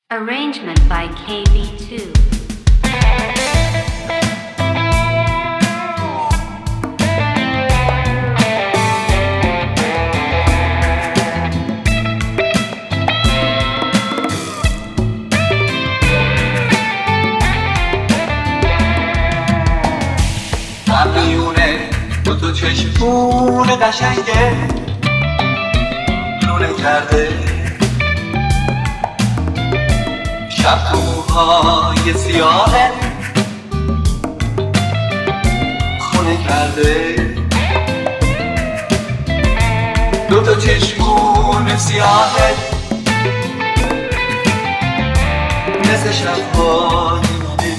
Arrangement by KB2. میونه دو چشمون قشنگه لونه کرده شب تو موهای سیاهه خونه کرده دو چشمون سیاهه مثل شب‌های منه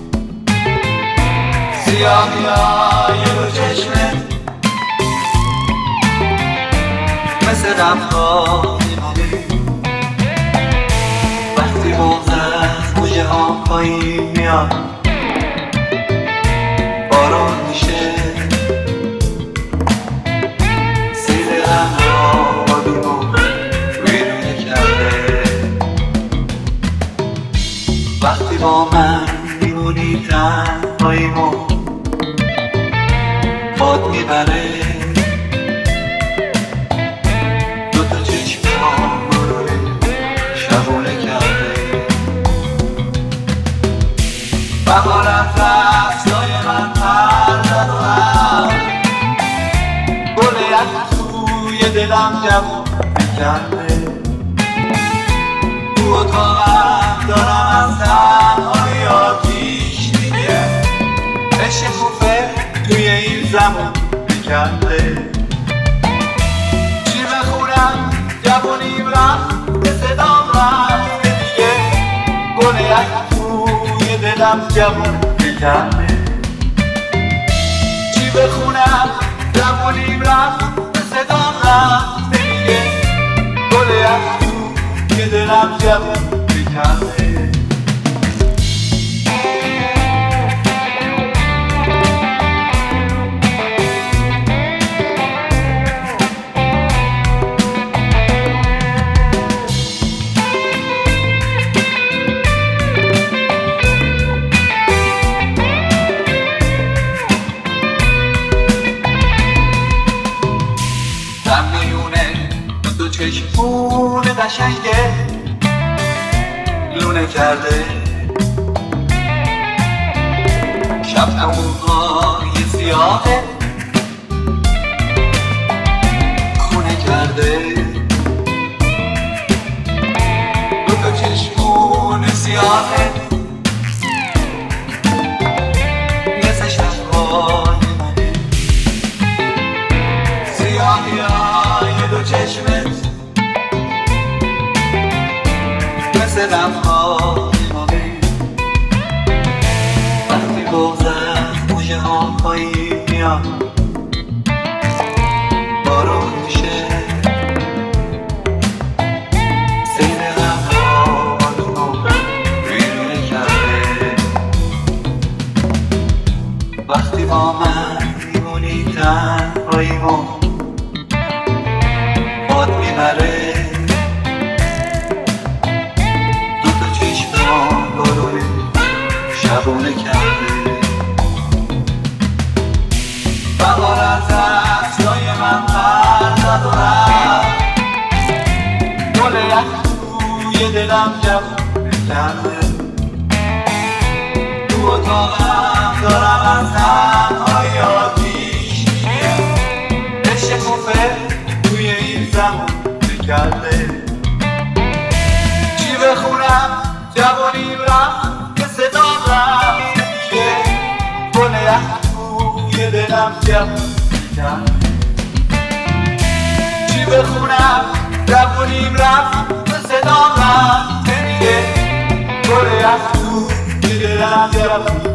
سیاهی های دو چشمه مثل رفتهای منه وقتی بغزت موجه ها پایین میاد بارون میشه سیل غم را آدونو ویرونه کرده وقتی با من میمونی تنهاییمو باد میبره دوتا چشمام رو شبونه کرده بهار از دستای من پر زد و هم گل یک توی دلم جوون کرده تو اتاقم دارم از تنهایی آتیش میگیره عشق خوفه توی این زمان بکنده چی بخونم جوونیم رفت به صدام رفت دیگه گل یک توی دلم جوون بکنده چی بخونم جوونیم رفت به صدام رفت دیگه گل یک توی دلم جوون بکنده چشمون قشنگه لونه کرده شب موهای سیاهه خونه کرده دوتا چشمون سیاهه مثل شب‌های منه سیاهی های دو چشمت مثل رفتهای منه وقتی بغزت موجه ها پایین میاد بارون میشه سیل غم ها آدونو ویرونه کرده وقتی با من میمونی تنهاییمو باد میبره شبونه کرده بهار از دستای من پر زد و رفت گل یک توی دلم جوون کرده تو اتاقم دارم از تنهایی آتیش میگیره عشق خوفه توی این زمان بکرده چی بخونم جوانیم رفت صدام رفت دیگه گل یک توی دلم جوون کرده چی بخونم جوونیم رفت صدام رفت دیگه گل یک توی دلم جوون